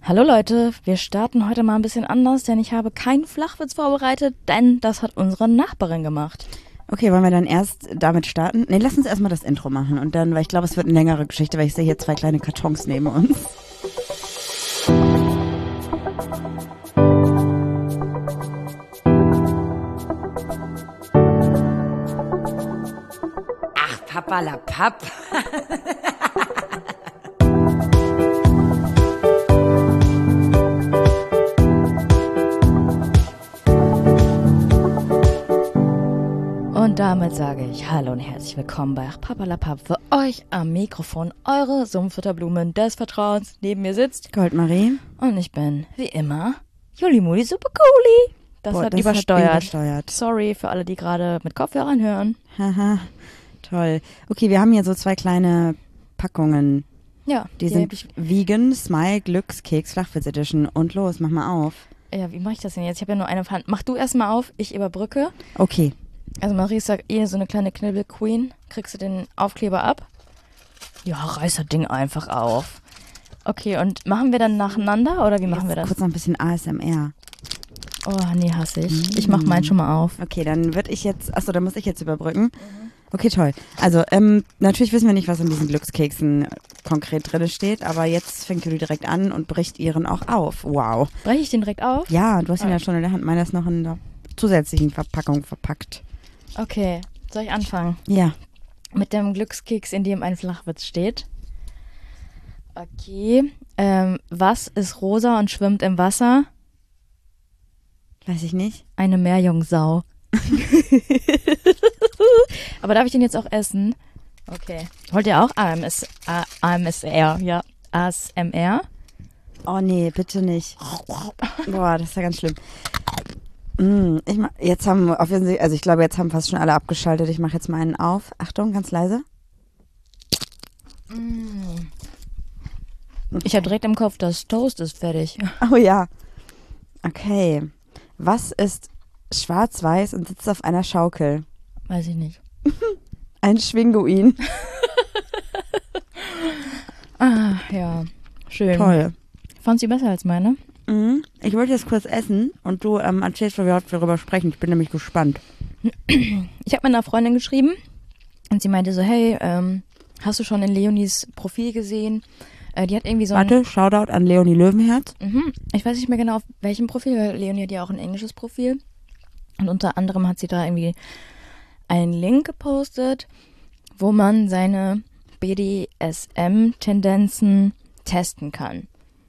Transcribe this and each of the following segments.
Hallo Leute, wir starten heute mal ein bisschen anders, denn ich habe keinen Flachwitz vorbereitet, denn das hat unsere Nachbarin gemacht. Okay, wollen wir dann erst damit starten? Nee, lass uns erstmal das Intro machen und dann, weil ich glaube, es wird eine längere Geschichte, weil ich sehe hier 2 kleine Kartons neben uns. Ach, Papalapap. Und damit sage ich Hallo und herzlich willkommen bei Papalapap. Für euch am Mikrofon eure Sumpfutterblumen des Vertrauens. Neben mir sitzt Goldmarie. und ich bin, wie immer, Julimuli Supercooli. Das Boah, hat das übersteuert. Sorry für alle, die gerade mit Kopfhörern hören. Haha, toll. Okay, wir haben hier so 2 kleine Packungen. Ja, Die hab sind ich, Vegan, Smile, Glückskeks, Flachwitz Edition. Und los, mach mal auf. ja, wie mache ich das denn jetzt? Ich habe ja nur eine Hand. Mach du erstmal auf, ich überbrücke. Okay. Also Marie ist ja so eine kleine Knibbel-Queen. Kriegst du den Aufkleber ab? Ja, reiß das Ding einfach auf. Okay, und machen wir dann nacheinander oder wie machen wir das? Kurz noch ein bisschen ASMR. Oh, nee, hasse ich. Ich mach meinen schon mal auf. Okay, dann würde ich jetzt, achso, dann muss ich jetzt überbrücken. Okay, toll. Also, natürlich wissen wir nicht, was in diesen Glückskeksen konkret drin steht, aber jetzt fängt Julie direkt an und bricht ihren auch auf. Wow. Breche ich den direkt auf? Ja, du hast ihn ja schon in der Hand. Meiner ist noch in der zusätzlichen Verpackung verpackt. Okay, soll ich anfangen? Ja. Mit dem Glückskeks, in dem ein Flachwitz steht. Okay, was ist rosa und schwimmt im Wasser? Weiß ich nicht. Eine Meerjungfrau. Aber darf ich den jetzt auch essen? Okay. Wollt ihr auch AMSR? Ja, ASMR. Oh nee, bitte nicht. Boah, das ist ja ganz schlimm. Jetzt haben offensichtlich, also ich glaube, jetzt haben fast schon alle abgeschaltet. Ich mache jetzt mal einen auf. Achtung, ganz leise. Ich habe direkt im Kopf, das Toast ist fertig. Oh ja. Okay. Was ist schwarz-weiß und sitzt auf einer Schaukel? Weiß ich nicht. Ein Schwinguin. Ah, ja. Schön. Toll. Fand sie besser als meine? Ich wollte jetzt kurz essen und du erzählst, wie wir heute darüber sprechen. Ich bin nämlich gespannt. Ich habe mit einer Freundin geschrieben und sie meinte so, hey, hast du schon in Leonies Profil gesehen? Die hat irgendwie so ein... Warte, Shoutout an Leonie Löwenherz. Ich weiß nicht mehr genau, auf welchem Profil, weil Leonie hat ja auch ein englisches Profil. Und unter anderem hat sie da irgendwie einen Link gepostet, wo man seine BDSM-Tendenzen testen kann.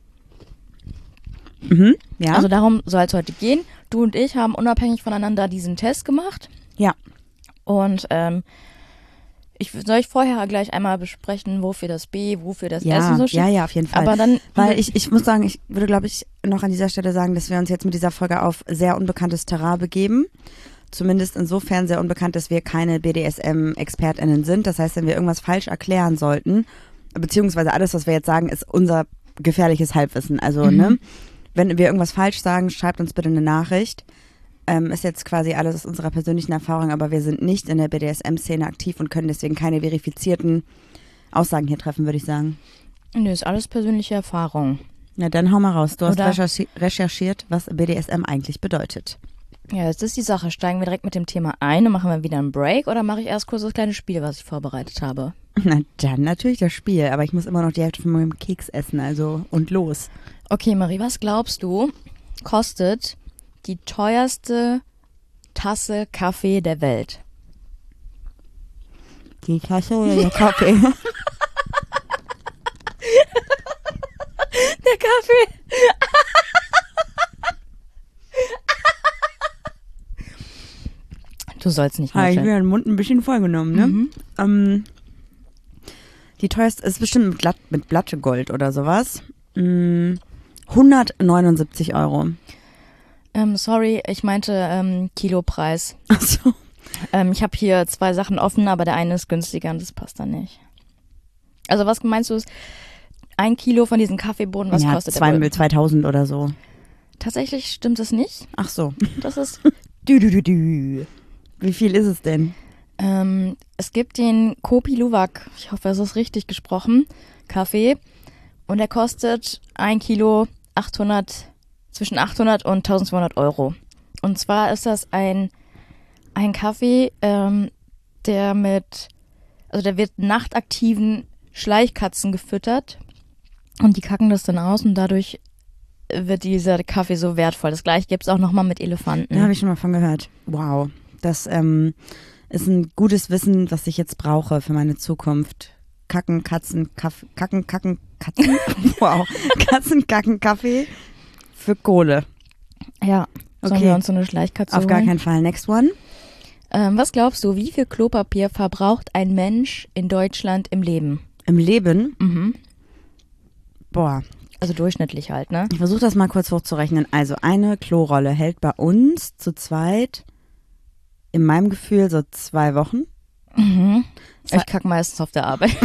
Ja. Also darum soll es heute gehen. Du und ich haben unabhängig voneinander diesen Test gemacht. Ja. Und soll ich vorher gleich einmal besprechen, wofür das B, wofür das S und so steht? Ja, auf jeden Fall. Aber dann, weil ich muss sagen, ich würde, glaube ich, noch an dieser Stelle sagen, dass wir uns jetzt mit dieser Folge auf sehr unbekanntes Terrain begeben. Zumindest insofern sehr unbekannt, dass wir keine BDSM-ExpertInnen sind. Das heißt, wenn wir irgendwas falsch erklären sollten, beziehungsweise alles, was wir jetzt sagen, ist unser gefährliches Halbwissen. Also, ne? Wenn wir irgendwas falsch sagen, schreibt uns bitte eine Nachricht. Ist jetzt quasi alles aus unserer persönlichen Erfahrung, aber wir sind nicht in der BDSM-Szene aktiv und können deswegen keine verifizierten Aussagen hier treffen, würde ich sagen. Nee, ist alles persönliche Erfahrung. Na, dann hau mal raus. Du hast Oder- recherchiert, was BDSM eigentlich bedeutet. Ja, jetzt ist die Sache. Steigen wir direkt mit dem Thema ein und machen wir wieder einen Break oder mache ich erst kurz das kleine Spiel, was ich vorbereitet habe? Na, dann natürlich das Spiel, aber ich muss immer noch die Hälfte von meinem Keks essen, also und los. Okay, Marie, was glaubst du, kostet die teuerste Tasse Kaffee der Welt? Die Tasse oder der Kaffee? Der Kaffee! Du sollst nicht Ich mehr. mir den Mund ein bisschen vollgenommen, ne? Die teuerste ist bestimmt mit Blattgold oder sowas. 179 Euro. Sorry, ich meinte Kilopreis. Achso. Ich habe hier 2 Sachen offen, aber der eine ist günstiger und das passt dann nicht. Also was meinst du, ist 1 Kilo von diesen Kaffeebohnen, was Ja, kostet der wohl? 2000 oder so. Tatsächlich stimmt es nicht. Ach so. Das ist Wie viel ist es denn? Es gibt den Kopi Luwak, ich hoffe, es ist richtig gesprochen, Kaffee. Und der kostet 1 Kilo zwischen 800 und 1200 Euro. Und zwar ist das ein Kaffee, der wird nachtaktiven Schleichkatzen gefüttert und die kacken das dann aus und dadurch wird dieser Kaffee so wertvoll. Das gleiche gibt es auch nochmal mit Elefanten. Da habe ich schon mal von gehört. Wow, das ist ein gutes Wissen, was ich jetzt brauche für meine Zukunft. Kacken, Katzen. Wow, Katzen, Kacken, Kaffee für Kohle. Ja, sollen Okay. wir uns so eine Schleichkatze Auf gar holen? keinen Fall. Next one. Was glaubst du, wie viel Klopapier verbraucht ein Mensch in Deutschland im Leben? Im Leben? Mhm. Boah, Also durchschnittlich halt, ne? ich versuche das mal kurz hochzurechnen. Also eine Klorolle hält bei uns zu zweit in meinem Gefühl so 2 Wochen. Mhm. Ich kacke meistens auf der Arbeit.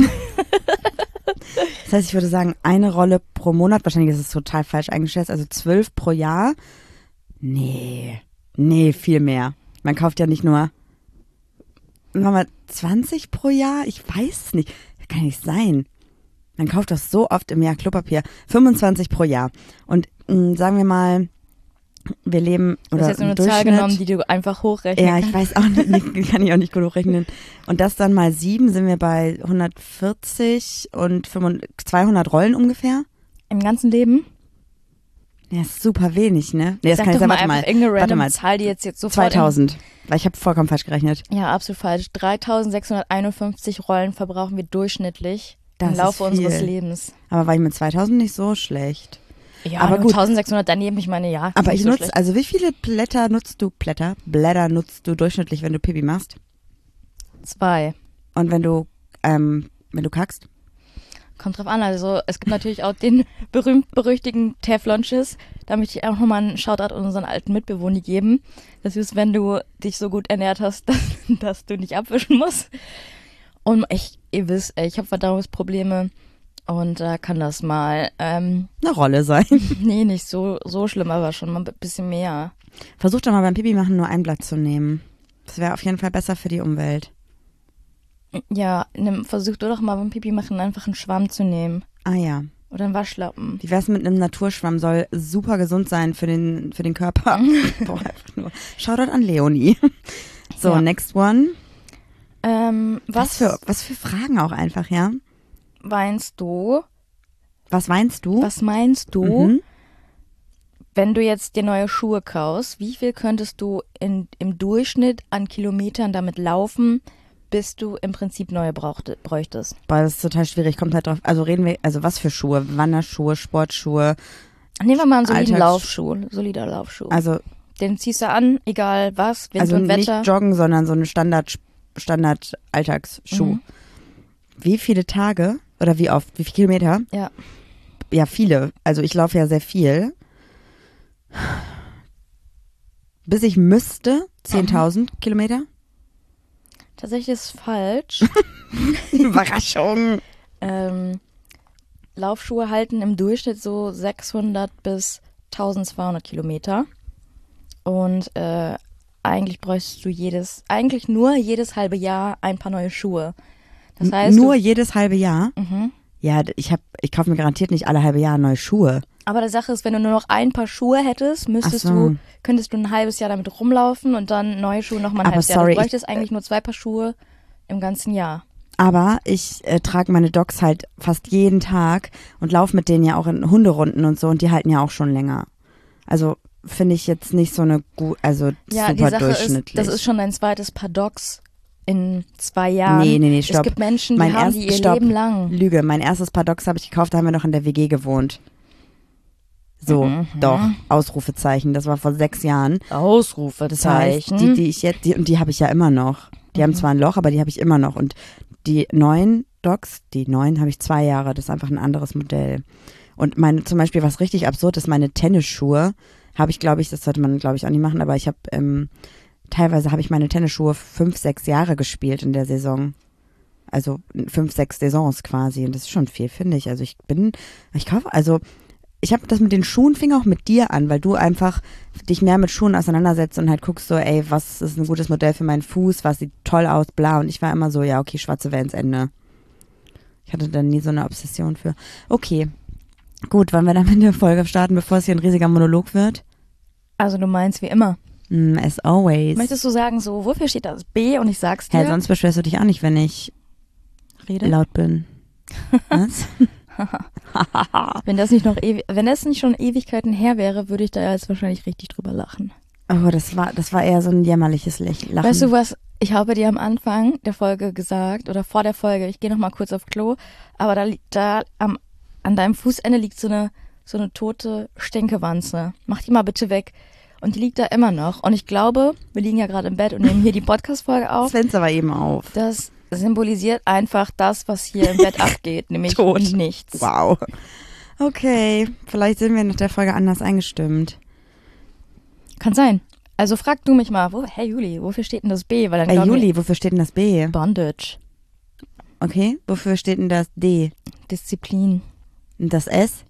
Das heißt, ich würde sagen, eine Rolle pro Monat. Wahrscheinlich ist es total falsch eingeschätzt. Also 12 pro Jahr. Nee, viel mehr. Man kauft ja nicht nur, sagen wir mal, 20 pro Jahr? Ich weiß es nicht. Das kann nicht sein. Man kauft doch so oft im Jahr Klopapier. 25 pro Jahr. Und sagen wir mal, wir leben, Du oder hast jetzt nur im eine Zahl Durchschnitt, genommen, die du einfach hochrechnen ja, ich kannst. weiß auch nicht, kann ich auch nicht gut hochrechnen. Und das dann mal 7, sind wir bei 140 und 200 Rollen ungefähr. Im ganzen Leben? Ja, ist super wenig, ne? Nee, das Sag kann ich doch sagen, mal warte einfach mal. irgendeine Warte random mal. Zahl, die jetzt sofort 2000. Weil ich habe vollkommen falsch gerechnet. Ja, absolut falsch. 3651 Rollen verbrauchen wir durchschnittlich Das im Laufe ist viel. unseres Lebens. Aber war ich mit 2000 nicht so schlecht. Ja, Aber nur gut. 1600 daneben, ich meine, ja. Aber nicht ich so nutze, schlecht. also wie viele Blätter nutzt du durchschnittlich, wenn du Pipi machst? 2. Und wenn du kackst? Kommt drauf an, also es gibt natürlich auch den berühmt-berüchtigten Teflonschiss. Da möchte ich auch nochmal einen Shoutout an unseren alten Mitbewohner geben. Das ist, wenn du dich so gut ernährt hast, dass du nicht abwischen musst. Und ihr wisst, ich habe Verdauungsprobleme und da kann das mal, Eine Rolle sein. nee, nicht so schlimm, aber schon mal ein bisschen mehr. Versuch doch mal beim Pipi machen nur ein Blatt zu nehmen. Das wäre auf jeden Fall besser für die Umwelt. Ja, versuch du doch mal beim Pipi machen einfach einen Schwamm zu nehmen. Ah ja. Oder einen Waschlappen. Wie wär's mit einem Naturschwamm? Soll super gesund sein für den Körper. Boah, einfach nur. Shoutout an Leonie. So, Ja. next one. Was Was für Fragen auch einfach, ja? meinst du? Was weinst du? Was meinst du, Mhm. wenn du jetzt dir neue Schuhe kaufst? Wie viel könntest du im Durchschnitt an Kilometern damit laufen, bis du im Prinzip neue bräuchtest? Boah, das ist total schwierig. Kommt halt drauf. Also was für Schuhe? Wanderschuhe, Sportschuhe. Nehmen wir mal einen soliden Alltags- Laufschuh. Solider Laufschuh. Also, Den ziehst du an, egal was, Wind und nicht Wetter. joggen, sondern so eine Standard-Alltagsschuh. Mhm. Wie viele Tage oder wie oft? Wie viele Kilometer? Ja. Ja, viele. Also ich laufe ja sehr viel. Bis ich müsste, 10.000 Kilometer. Tatsächlich ist es falsch. Überraschung. Laufschuhe halten im Durchschnitt so 600 bis 1200 Kilometer. Und eigentlich bräuchtest du nur jedes halbe Jahr ein paar neue Schuhe. Das heißt, Nur jedes halbe Jahr? Mhm. Ja, ich kaufe mir garantiert nicht alle halbe Jahr neue Schuhe. Aber die Sache ist, wenn du nur noch ein paar Schuhe hättest, Ach so. könntest du ein halbes Jahr damit rumlaufen und dann neue Schuhe nochmal ein Aber halbes Jahr. sorry, Du bräuchtest eigentlich nur 2 Paar Schuhe im ganzen Jahr. Aber ich trage meine Dogs halt fast jeden Tag und laufe mit denen ja auch in Hunderunden und so und die halten ja auch schon länger. Also finde ich jetzt nicht so eine Ja, die super Sache durchschnittlich. ist, das ist schon dein zweites Paar Dogs in 2 Jahren. Nee, stopp. Es gibt Menschen, die haben die ihr Leben lang. Lüge, mein erstes Paar Dogs habe ich gekauft, da haben wir noch in der WG gewohnt. So, doch, Ausrufezeichen, das war vor 6 Jahren. Das heißt, Ausrufezeichen. die habe ich ja immer noch. Die haben zwar ein Loch, aber die habe ich immer noch. Und die neuen Dogs, die neuen habe ich 2 Jahre, das ist einfach ein anderes Modell. Und zum Beispiel, was richtig absurd ist, meine Tennisschuhe habe ich, glaube ich, das sollte man, glaube ich, auch nicht machen, aber ich habe, teilweise habe ich meine Tennisschuhe 5, 6 Jahre gespielt in der Saison. Also 5, 6 Saisons quasi. Und das ist schon viel, finde ich. Also ich habe das mit den Schuhen, fing auch mit dir an, weil du einfach dich mehr mit Schuhen auseinandersetzt und halt guckst so, ey, was ist ein gutes Modell für meinen Fuß, was sieht toll aus, bla. Und ich war immer so, ja, okay, schwarze Vans, Ende. Ich hatte da nie so eine Obsession für. Okay, Gut, wollen wir dann mit der Folge starten, bevor es hier ein riesiger Monolog wird? Also du meinst wie immer. As always. Möchtest du sagen, so, wofür steht das B und ich sag's dir? Hä, sonst beschwerst du dich auch nicht, wenn ich Rede? laut bin. Was? Wenn das nicht schon Ewigkeiten her wäre, würde ich da jetzt wahrscheinlich richtig drüber lachen. Oh, das war eher so ein jämmerliches Lachen. Weißt du was? Ich habe dir am Anfang der Folge gesagt, oder vor der Folge, ich gehe noch mal kurz auf Klo, aber an deinem Fußende liegt so eine tote Stinkewanze. Mach die mal bitte weg. Und die liegt da immer noch. Und ich glaube, wir liegen ja gerade im Bett und nehmen hier die Podcast-Folge auf. Sven's aber eben auf. Das symbolisiert einfach das, was hier im Bett abgeht, nämlich Tot. Nichts. Wow. Okay, vielleicht sind wir nach der Folge anders eingestimmt. Kann sein. Also frag du mich mal, hey Juli, wofür steht denn das B? Weil dann Juli, wofür steht denn das B? Bondage. Okay, wofür steht denn das D? Disziplin. Und das S?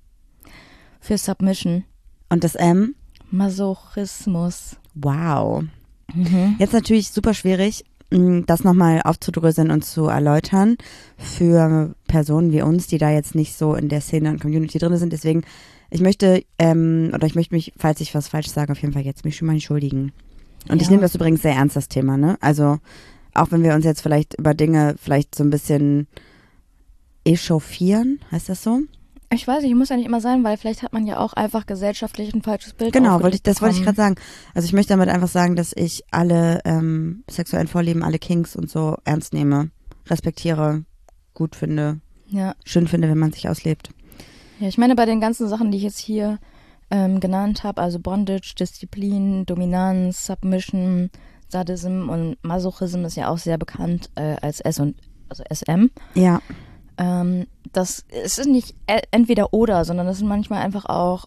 Für Submission. Und das M? Masochismus. Wow. Jetzt natürlich super schwierig, das nochmal aufzudröseln und zu erläutern für Personen wie uns, die da jetzt nicht so in der Szene und Community drin sind. Deswegen, ich möchte mich, falls ich was falsch sage, auf jeden Fall jetzt mich schon mal entschuldigen. Und ich nehme das übrigens sehr ernst, das Thema, ne? Also, auch wenn wir uns jetzt vielleicht über Dinge vielleicht so ein bisschen echauffieren, heißt das so? Ich weiß nicht, muss ja nicht immer sein, weil vielleicht hat man ja auch einfach gesellschaftlich ein falsches Bild. Genau, wollte ich gerade sagen. Also ich möchte damit einfach sagen, dass ich alle sexuellen Vorlieben, alle Kinks und so ernst nehme, respektiere, gut finde, schön finde, wenn man sich auslebt. Ja, ich meine, bei den ganzen Sachen, die ich jetzt hier genannt habe, also Bondage, Disziplin, Dominanz, Submission, Sadism und Masochism ist ja auch sehr bekannt als SM. Ja. Es ist nicht entweder oder, sondern das sind manchmal einfach auch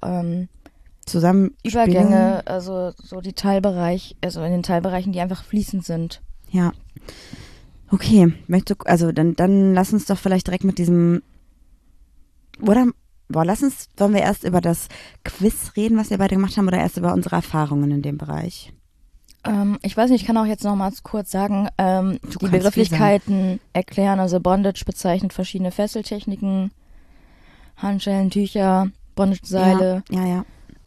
Übergänge, also so die also in den Teilbereichen, die einfach fließend sind. Ja. Okay, dann lass uns doch vielleicht direkt mit diesem, wollen wir erst über das Quiz reden, was wir beide gemacht haben, oder erst über unsere Erfahrungen in dem Bereich? Ich weiß nicht, ich kann auch jetzt noch mal kurz sagen, die Begrifflichkeiten erklären. Also Bondage bezeichnet verschiedene Fesseltechniken, Handschellen, Tücher, Bondage-Seile. Ja.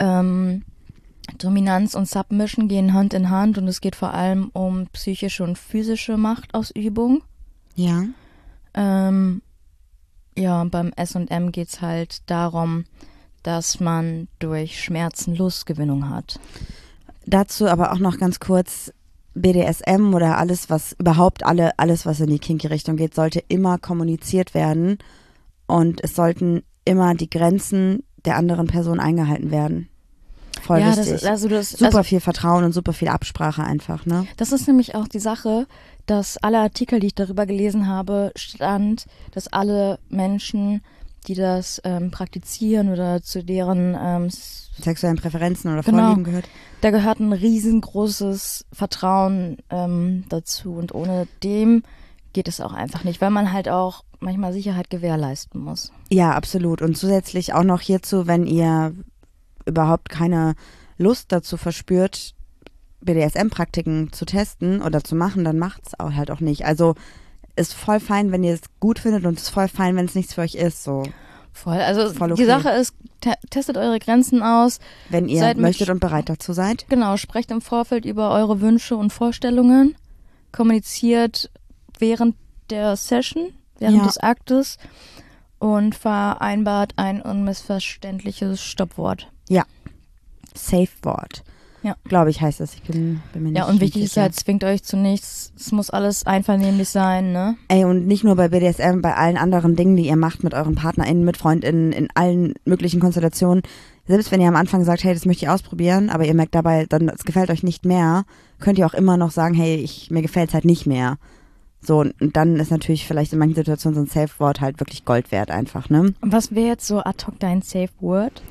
Dominanz und Submission gehen Hand in Hand und es geht vor allem um psychische und physische Machtausübung. Ja. Und beim S&M geht es halt darum, dass man durch Schmerzen Lustgewinnung hat. Dazu aber auch noch ganz kurz, BDSM oder alles, was in die Kinky-Richtung geht, sollte immer kommuniziert werden und es sollten immer die Grenzen der anderen Person eingehalten werden. Voll wichtig. Super viel Vertrauen und super viel Absprache einfach, ne? Das ist nämlich auch die Sache, dass alle Artikel, die ich darüber gelesen habe, stand, dass alle Menschen, die das praktizieren oder zu deren sexuellen Präferenzen oder Vorlieben gehört. Da gehört ein riesengroßes Vertrauen dazu und ohne dem geht es auch einfach nicht, weil man halt auch manchmal Sicherheit gewährleisten muss. Ja, absolut. Und zusätzlich auch noch hierzu, wenn ihr überhaupt keine Lust dazu verspürt, BDSM-Praktiken zu testen oder zu machen, dann macht's auch halt auch nicht. Also ist voll fein, wenn ihr es gut findet und ist voll fein, wenn es nichts für euch ist. So. Voll. Also voll okay. Die Sache ist, testet eure Grenzen aus. Wenn ihr möchtet und bereit dazu seid. Genau, sprecht im Vorfeld über eure Wünsche und Vorstellungen. Kommuniziert während der Session, während des Aktes und vereinbart ein unmissverständliches Stoppwort. Ja. Safe-Wort. Ja. Glaube ich, heißt das. Ich bin mir nicht sicher. Ja, und wichtig ist halt, zwingt euch zu nichts. Es muss alles einvernehmlich sein, ne? Ey, und nicht nur bei BDSM, bei allen anderen Dingen, die ihr macht mit euren PartnerInnen, mit FreundInnen, in allen möglichen Konstellationen. Selbst wenn ihr am Anfang sagt, hey, das möchte ich ausprobieren, aber ihr merkt dabei, dann es gefällt euch nicht mehr, könnt ihr auch immer noch sagen, hey, mir gefällt es halt nicht mehr. So, und dann ist natürlich vielleicht in manchen Situationen so ein Safe-Wort halt wirklich Gold wert einfach, ne? Und was wäre jetzt so ad hoc dein Safe-Word?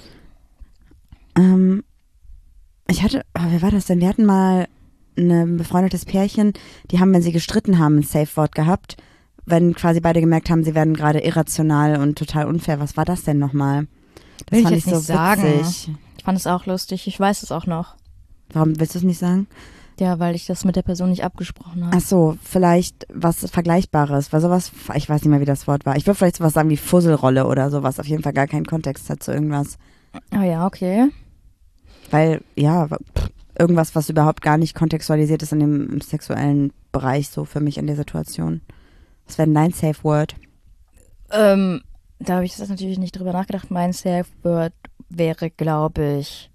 Wer war das denn? Wir hatten mal ein befreundetes Pärchen, die haben, wenn sie gestritten haben, ein Safe-Wort gehabt, wenn quasi beide gemerkt haben, sie werden gerade irrational und total unfair. Was war das denn nochmal? Das Will fand ich ich jetzt so nicht witzig. sagen. Ich fand es auch lustig, ich weiß es auch noch. Warum willst du es nicht sagen? Ja, weil ich das mit der Person nicht abgesprochen habe. Ach so, vielleicht was Vergleichbares, weil sowas, ich weiß nicht mehr, wie das Wort war. Ich würde vielleicht sowas sagen wie Fusselrolle oder sowas, auf jeden Fall gar keinen Kontext hat zu irgendwas. Ah ja, okay. Weil, ja, irgendwas, was überhaupt gar nicht kontextualisiert ist in dem im sexuellen Bereich, so für mich in der Situation. Was wäre denn dein Safe Word? Da habe ich jetzt natürlich nicht drüber nachgedacht. Mein Safe Word wäre, glaube ich,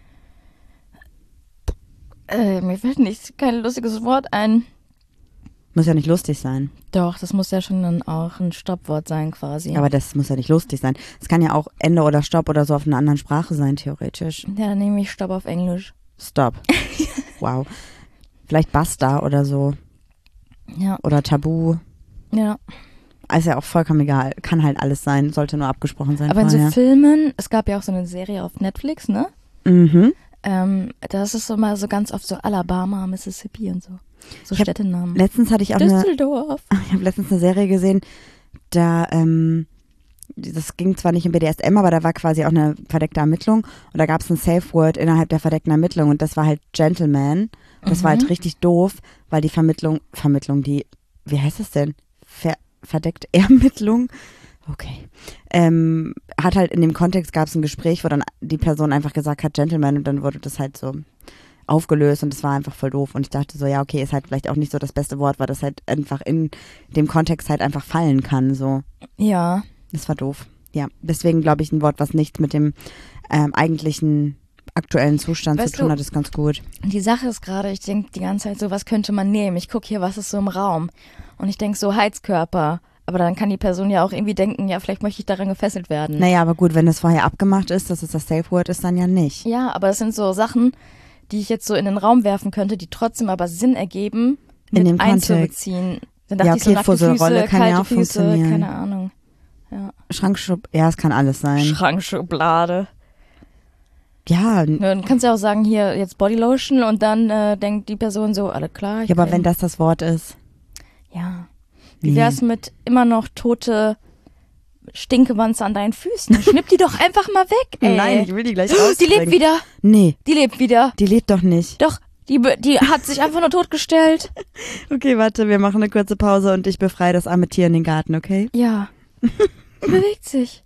mir fällt kein lustiges Wort ein. Muss ja nicht lustig sein. Doch, das muss ja schon dann auch ein Stoppwort sein quasi. Aber das muss ja nicht lustig sein. Es kann ja auch Ende oder Stopp oder so auf einer anderen Sprache sein, theoretisch. Ja, dann nehme ich Stopp auf Englisch. Stop. Wow. Vielleicht Basta oder so. Ja. Oder Tabu. Ja. Ist ja auch vollkommen egal. Kann halt alles sein. Sollte nur abgesprochen sein Aber in vorher. so Filmen, es gab ja auch so eine Serie auf Netflix, ne? Mhm. Das ist so mal so ganz oft so Alabama, Mississippi und so. So Ich hab Städtenamen. Letztens hatte ich auch Düsseldorf. Ich habe letztens eine Serie gesehen, da, das ging zwar nicht im BDSM, aber da war quasi auch eine verdeckte Ermittlung und da gab es ein Safe Word innerhalb der verdeckten Ermittlung und das war halt Gentleman. Das war halt richtig doof, weil die Vermittlung, wie heißt das denn? Verdeckte Ermittlung? Okay. Hat halt in dem Kontext gab es ein Gespräch, wo dann die Person einfach gesagt hat, Gentleman, und dann wurde das halt so aufgelöst und das war einfach voll doof und ich dachte so, ja, okay, ist halt vielleicht auch nicht so das beste Wort, weil das halt einfach in dem Kontext halt einfach fallen kann, so. Ja. Das war doof. Ja, deswegen glaube ich, ein Wort, was nichts mit dem eigentlichen aktuellen Zustand Weißt zu tun du, hat, ist ganz gut. Die Sache ist gerade, ich denke die ganze Zeit so, was könnte man nehmen? Ich gucke hier, was ist so im Raum? Und ich denke so, Heizkörper. Aber dann kann die Person ja auch irgendwie denken, ja, vielleicht möchte ich daran gefesselt werden. Naja, aber gut, wenn das vorher abgemacht ist, dass es das Safe Word ist, dann ja nicht. Ja, aber es sind so Sachen, die ich jetzt so in den Raum werfen könnte, die trotzdem aber Sinn ergeben, In mit dem Kontext. einzubeziehen. Dann dachte Ja, ich so, okay, nackte Fusselrolle Füße, kann ja kalte auch Füße, funktionieren. keine Ahnung. Ja. Schrankschub, ja, es kann alles sein. Schrankschublade. Ja, Dann kannst du ja auch sagen, hier jetzt Bodylotion und dann denkt die Person so, alle klar. ja, aber wenn das Wort ist. Ja. Wie wär's mit immer noch tote Stinkewanze an deinen Füßen? Schnipp die doch einfach mal weg, ey. Nein, ich will die gleich Die rausbringen. lebt wieder. Nee, Die lebt wieder. die lebt doch nicht. Doch, die hat sich einfach nur totgestellt. Okay, warte, wir machen eine kurze Pause und ich befreie das arme Tier in den Garten, okay? Ja. Die bewegt sich.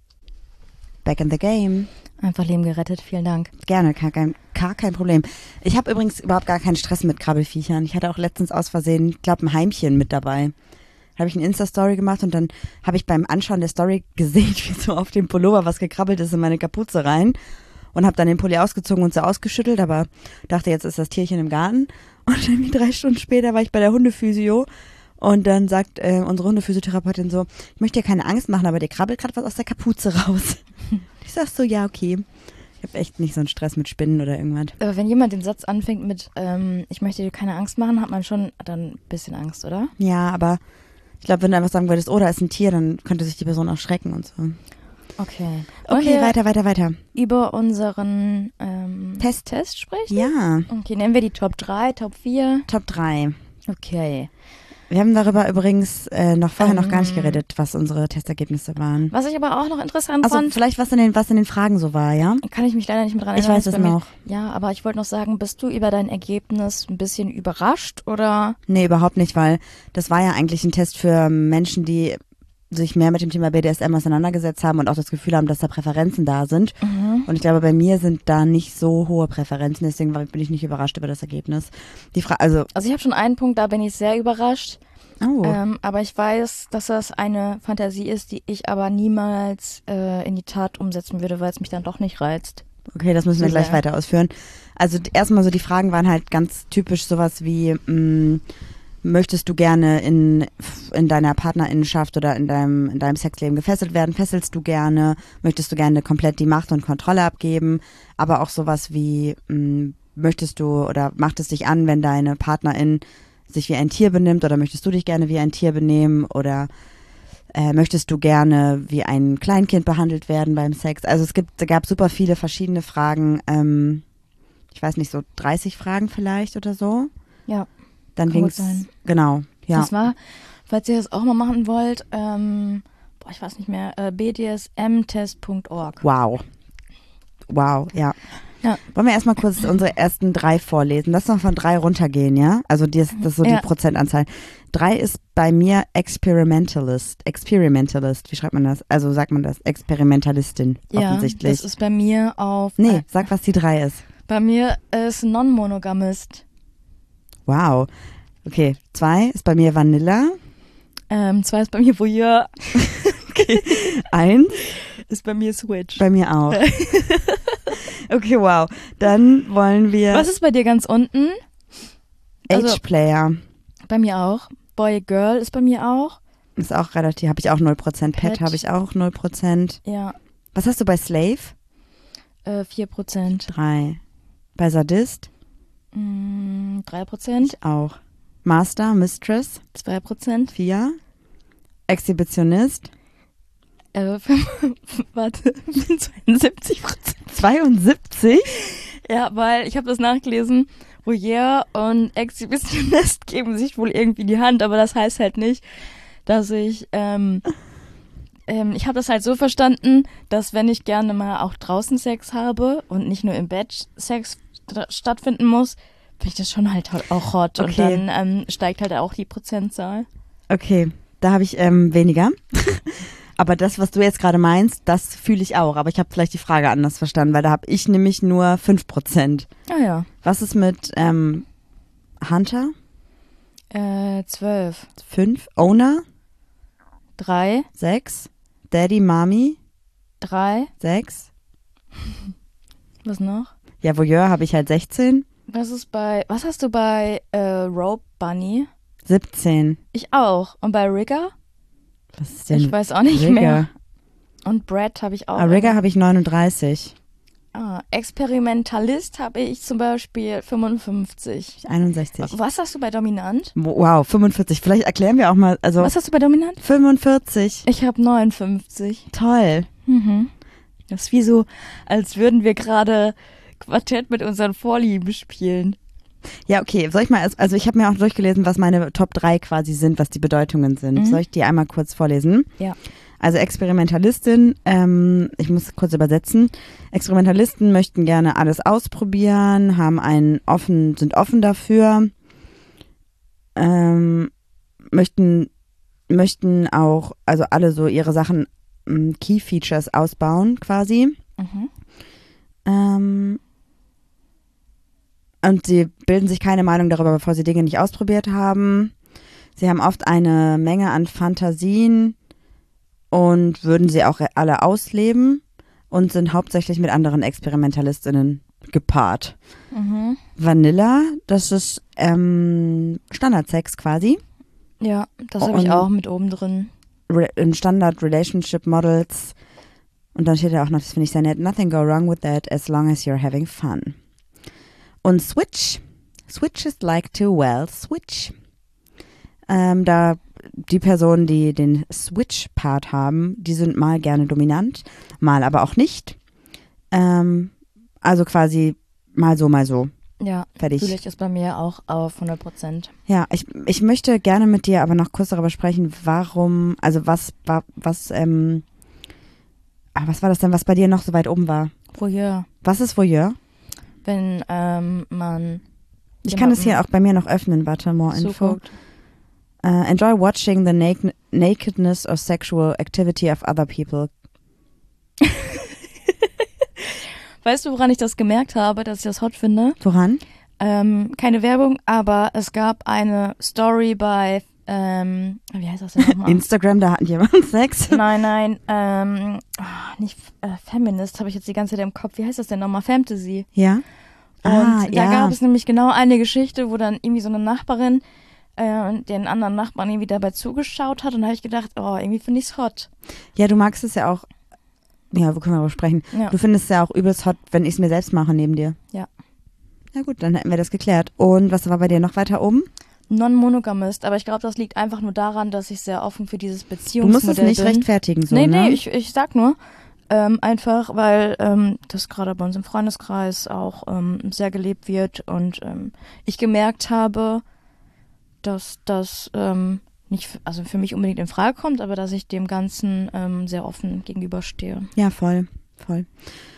Back in the game. Einfach Leben gerettet, vielen Dank. Gerne, gar kein Problem. Ich habe übrigens überhaupt gar keinen Stress mit Krabbelfiechern. Ich hatte auch letztens aus Versehen, ich glaube, ein Heimchen mit dabei. Da habe ich eine Insta-Story gemacht und dann habe ich beim Anschauen der Story gesehen, wie so auf dem Pullover was gekrabbelt ist in meine Kapuze rein und habe dann den Pulli ausgezogen und so ausgeschüttelt, aber dachte, jetzt ist das Tierchen im Garten. Und irgendwie 3 Stunden später war ich bei der Hundephysio und dann sagt unsere Hundephysiotherapeutin so, ich möchte dir keine Angst machen, aber dir krabbelt gerade was aus der Kapuze raus. Ich sag so, ja, okay. Ich habe echt nicht so einen Stress mit Spinnen oder irgendwas. Aber wenn jemand den Satz anfängt mit, ich möchte dir keine Angst machen, hat man schon dann ein bisschen Angst, oder? Ja, aber ich glaube, wenn du einfach sagen würdest, oh, da ist ein Tier, dann könnte sich die Person auch schrecken und so. Okay. Wollen Okay, wir weiter. über unseren Test sprechen? Ja, Okay, nennen wir die Top 3, Top 4. Top 3. Okay. Wir haben darüber übrigens noch vorher noch gar nicht geredet, was unsere Testergebnisse waren. Was ich aber auch noch interessant Also fand, vielleicht was in den Fragen so war, ja? kann ich mich leider nicht mehr dran Ich erinnern. weiß was es bei mir- noch. Ja, aber ich wollte noch sagen, bist du über dein Ergebnis ein bisschen überrascht oder? Nee, überhaupt nicht, weil das war ja eigentlich ein Test für Menschen, die sich mehr mit dem Thema BDSM auseinandergesetzt haben und auch das Gefühl haben, dass da Präferenzen da sind. Und ich glaube, bei mir sind da nicht so hohe Präferenzen, deswegen bin ich nicht überrascht über das Ergebnis. Also ich habe schon einen Punkt, da bin ich sehr überrascht. Oh. Aber ich weiß, dass das eine Fantasie ist, die ich aber niemals in die Tat umsetzen würde, weil es mich dann doch nicht reizt. Okay, das müssen wir So gleich sehr. weiter ausführen. Also erstmal so die Fragen waren halt ganz typisch sowas wie, möchtest du gerne in deiner Partnerinnenschaft oder in deinem Sexleben gefesselt werden? Fesselst du gerne? Möchtest du gerne komplett die Macht und Kontrolle abgeben? Aber auch sowas wie, möchtest du oder macht es dich an, wenn deine Partnerin sich wie ein Tier benimmt oder möchtest du dich gerne wie ein Tier benehmen oder möchtest du gerne wie ein Kleinkind behandelt werden beim Sex? Also es gab super viele verschiedene Fragen, ich weiß nicht, so 30 Fragen vielleicht oder so. Ja. Dann Kann gut ging's, sein. genau, ja. Das war, falls ihr das auch mal machen wollt, ich weiß nicht mehr, bdsmtest.org. Wow, ja. Ja. Wollen wir erstmal kurz unsere ersten 3 vorlesen? Lass mal von 3 runtergehen, ja? Also das ist so die Prozentanzahl. 3 ist bei mir Experimentalist. Experimentalist, wie schreibt man das? Also sagt man das? Experimentalistin, offensichtlich. Das ist bei mir auf... Nee, sag, was die 3 ist. Bei mir ist Non-Monogamist. Wow. Okay, 2 ist bei mir Vanilla. 2 ist bei mir Voyeur. Okay. 1 ist bei mir Switch. Bei mir auch. Okay, wow. Dann wollen wir... Was ist bei dir ganz unten? Age-Player. Bei mir auch. Boy, Girl ist bei mir auch. Ist auch relativ, habe ich auch 0%. Pet habe ich auch 0%. Ja. Was hast du bei Slave? 4%. 3. Bei Sadist? 3%. Ich auch. Master, Mistress? 2%. 4. Exhibitionist? Warte, 72%. 72? Ja, weil ich habe das nachgelesen. Voyeur und Exhibitionist geben sich wohl irgendwie die Hand, aber das heißt halt nicht, dass ich habe das halt so verstanden, dass wenn ich gerne mal auch draußen Sex habe und nicht nur im Bett Sex stattfinden muss, finde ich das schon halt auch hot. Okay. Und dann steigt halt auch die Prozentzahl. Okay, da habe ich weniger. Aber das, was du jetzt gerade meinst, das fühle ich auch. Aber ich habe vielleicht die Frage anders verstanden, weil da habe ich nämlich nur 5%. Ah ja. Was ist mit Hunter? 12. 5. Owner? 3. 6. Daddy, Mami? 3. 6. Was noch? Ja, Voyeur habe ich halt 16. Was hast du bei Rope Bunny? 17. Ich auch. Und bei Rigger? Was ist denn Ich weiß auch nicht Rigger? mehr. Und Brad habe ich auch. Rigger habe ich 39. Experimentalist habe ich zum Beispiel 55. 61. Was hast du bei Dominant? Wow, 45. Vielleicht erklären wir auch mal. Also Was hast du bei Dominant? 45. Ich habe 59. Toll. Das ist wie so, als würden wir gerade Quartett mit unseren Vorlieben spielen. Ja, okay. Soll ich mal, also ich habe mir auch durchgelesen, was meine Top 3 quasi sind, was die Bedeutungen sind. Soll ich die einmal kurz vorlesen? Ja. Also Experimentalistin, ich muss kurz übersetzen. Experimentalisten möchten gerne alles ausprobieren, sind offen dafür, möchten auch, also alle so ihre Sachen, Key Features ausbauen quasi. Und sie bilden sich keine Meinung darüber, bevor sie Dinge nicht ausprobiert haben. Sie haben oft eine Menge an Fantasien und würden sie auch alle ausleben und sind hauptsächlich mit anderen ExperimentalistInnen gepaart. Vanilla, das ist Standardsex quasi. Ja, das habe ich auch mit oben drin. In Standard Relationship Models. Und dann steht ja auch noch, das finde ich sehr nett, nothing go wrong with that as long as you're having fun. Und Switch is like to well switch. Da die Personen, die den Switch-Part haben, die sind mal gerne dominant, mal aber auch nicht. Also quasi mal so, mal so. Ja, fertig. fühle ich das bei mir auch auf 100%. Ja, ich möchte gerne mit dir aber noch kurz darüber sprechen, warum, also was war das denn, was bei dir noch so weit oben war? Voyeur. Was ist Voyeur? Wenn man... Ich kann es hier auch bei mir noch öffnen, warte, more info. Enjoy watching the nakedness or sexual activity of other people. Weißt du, woran ich das gemerkt habe, dass ich das hot finde? Woran? Keine Werbung, aber es gab eine Story bei, wie heißt das denn nochmal? Instagram, da hatten jemand Sex? Nein, nicht Feminist, habe ich jetzt die ganze Zeit im Kopf. Wie heißt das denn nochmal? Fantasy. Ja. Und da gab es nämlich genau eine Geschichte, wo dann irgendwie so eine Nachbarin den anderen Nachbarn irgendwie dabei zugeschaut hat und da habe ich gedacht, oh, irgendwie finde ich es hot. Ja, du magst es ja auch, ja, wo können wir darüber sprechen? Ja. Du findest es ja auch übelst hot, wenn ich es mir selbst mache neben dir. Ja. Na gut, dann hätten wir das geklärt. Und was war bei dir noch weiter oben? Non-Monogamist, aber ich glaube, das liegt einfach nur daran, dass ich sehr offen für dieses Beziehungsmodell bin. Du musst es nicht rechtfertigen, so, nee, ne? Nee, ich sag nur, einfach, weil das gerade bei uns im Freundeskreis auch sehr gelebt wird und ich gemerkt habe, dass das nicht also für mich unbedingt in Frage kommt, aber dass ich dem Ganzen sehr offen gegenüberstehe. Ja, voll.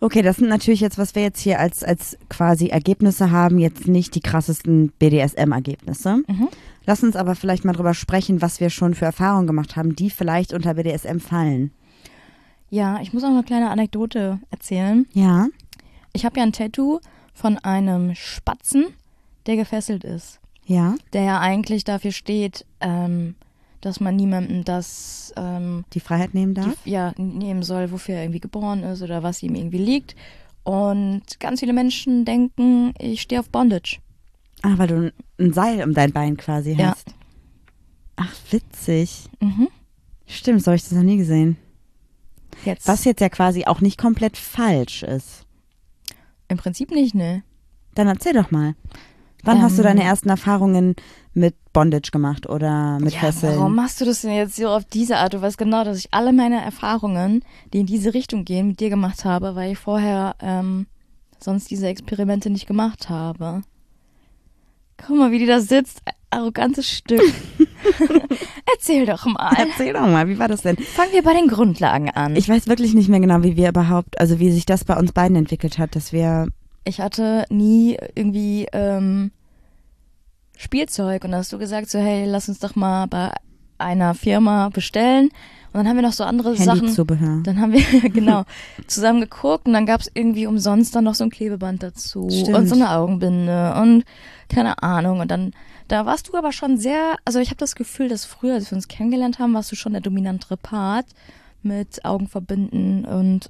Okay, das sind natürlich jetzt, was wir jetzt hier als quasi Ergebnisse haben, jetzt nicht die krassesten BDSM-Ergebnisse. Lass uns aber vielleicht mal drüber sprechen, was wir schon für Erfahrungen gemacht haben, die vielleicht unter BDSM fallen. Ja, ich muss auch eine kleine Anekdote erzählen. Ja. Ich habe ja ein Tattoo von einem Spatzen, der gefesselt ist. Ja. Der ja eigentlich dafür steht, dass man niemandem das Die Freiheit nehmen darf? nehmen soll, wofür er irgendwie geboren ist oder was ihm irgendwie liegt. Und ganz viele Menschen denken, ich stehe auf Bondage. Ah, weil du ein Seil um dein Bein quasi Ja. hast. Ach, witzig. Mhm. Stimmt, so habe ich das noch nie gesehen. Jetzt. Was jetzt ja quasi auch nicht komplett falsch ist. Im Prinzip nicht, ne? Dann erzähl doch mal. Wann hast du deine ersten Erfahrungen mit Bondage gemacht oder mit Fesseln? Warum machst du das denn jetzt so auf diese Art? Du weißt genau, dass ich alle meine Erfahrungen, die in diese Richtung gehen, mit dir gemacht habe, weil ich vorher sonst diese Experimente nicht gemacht habe. Guck mal, wie die da sitzt. Arrogantes Stück. Erzähl doch mal. Erzähl doch mal, wie war das denn? Fangen wir bei den Grundlagen an. Ich weiß wirklich nicht mehr genau, wie wir überhaupt, also wie sich das bei uns beiden entwickelt hat, dass wir... Ich hatte nie irgendwie Spielzeug und da hast du gesagt so, hey, lass uns doch mal bei einer Firma bestellen. Und dann haben wir noch so andere Sachen. Handyzubehör. Dann haben wir, genau, zusammen geguckt und dann gab es irgendwie umsonst dann noch so ein Klebeband dazu. Stimmt. Und so eine Augenbinde und keine Ahnung. Und dann, da warst du aber schon sehr, also ich habe das Gefühl, dass früher, als wir uns kennengelernt haben, warst du schon der dominantere Part mit Augen verbinden und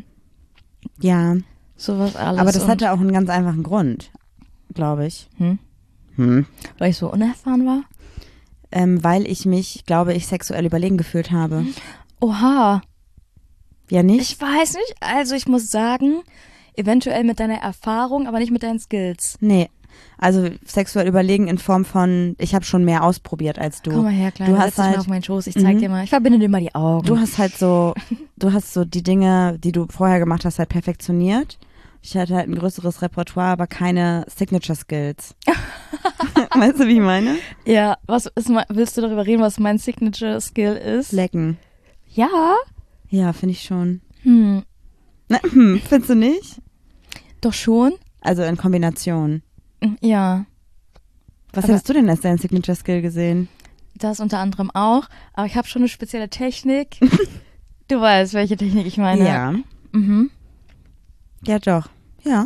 Ja, sowas alles. aber das und, hatte auch einen ganz einfachen Grund, glaube ich. weil ich so unerfahren war. Weil ich mich, glaube ich, sexuell überlegen gefühlt habe. Oha. Ja, nicht? Ich weiß nicht. Also ich muss sagen, eventuell mit deiner Erfahrung, aber nicht mit deinen Skills. Nee. Also sexuell überlegen in Form von, ich habe schon mehr ausprobiert als du. Komm mal her, Kleine, Du hast setz dich mal halt- auf meinen Schoß. Ich zeig dir mal. Ich verbinde dir mal die Augen. Du hast halt so, die Dinge, die du vorher gemacht hast, halt perfektioniert. Ich hatte halt ein größeres Repertoire, aber keine Signature Skills. Weißt du, wie ich meine? Ja, willst du darüber reden, was mein Signature Skill ist? Lecken. Ja. Ja, finde ich schon. Hm. Na, findest du nicht? Doch schon. Also in Kombination. Ja. Was Aber- hättest du denn als dein Signature Skill gesehen? Das unter anderem auch. Aber ich habe schon eine spezielle Technik. Du weißt, welche Technik ich meine. Ja. Mhm. Ja, doch. Ja.